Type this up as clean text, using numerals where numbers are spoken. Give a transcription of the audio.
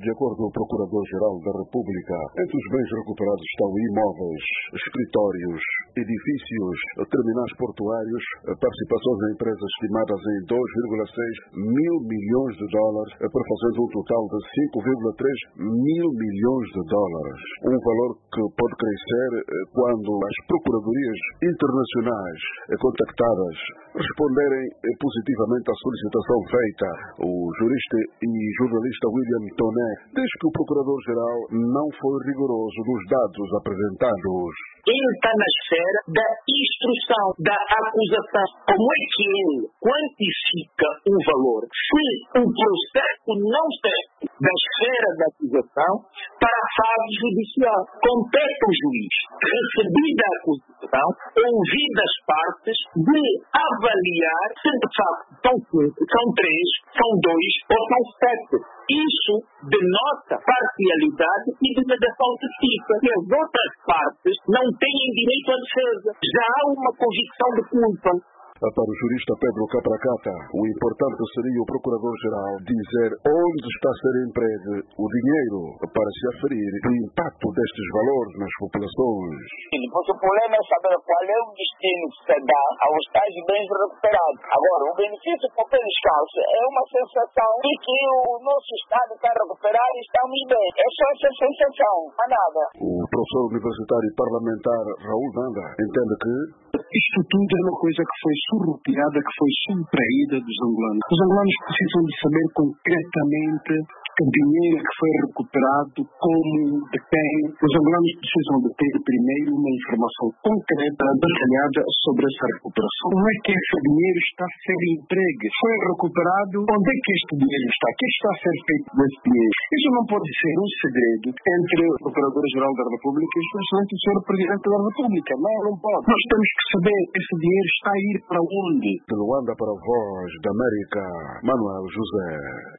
De acordo com o Procurador-Geral da República, entre os bens recuperados estão imóveis, escritórios, edifícios, terminais portuários, participações em empresas estimadas em 2,6 mil milhões de dólares, perfazendo um total de 5,3 mil milhões de dólares. Um valor que pode crescer quando as procuradorias internacionais contactadas responderem positivamente à solicitação feita. O jurista e jornalista William Toné diz que o Procurador-Geral não foi rigoroso nos dados apresentados. Ele está na esfera da instrução, da acusação. Como é que ele quantifica um valor se o processo não tem da esfera da acusação para a fase judicial? Compete ao juiz, recebida a acusação, ouvida as partes, de avaliar se de facto são 5, são 3, são 2 ou são 7. Isso denota parcialidade e degradação de justiça. E as outras partes não têm direito à defesa. Já há uma convicção de culpa. Para o jurista Pedro Capracata, o importante seria o Procurador-Geral dizer onde está a ser empregue o dinheiro para se aferir o impacto destes valores nas populações. Porque o problema é saber qual é o destino que se dá aos tais bens recuperados. Agora, o benefício para o fiscais é uma sensação de que o nosso Estado está recuperado e estamos bem. É só essa sensação, não há nada. O professor universitário e parlamentar Raul Nanda entende que isto tudo é uma coisa que foi surrupiada, que foi subtraída dos angolanos. Os angolanos precisam de saber concretamente o dinheiro que foi recuperado, como, de quem. Os angolanos precisam de ter primeiro uma informação concreta, detalhada sobre essa recuperação. Como é que esse dinheiro está a ser entregue? Foi recuperado? Onde é que este dinheiro está? O que está a ser feito desse dinheiro? Isso não pode ser um segredo entre o Procurador-Geral da República e especialmente o Sr. Presidente da República. Não pode. Nós temos que saber esse dinheiro está a ir para onde. De Luanda para a Voz da América, Manuel José.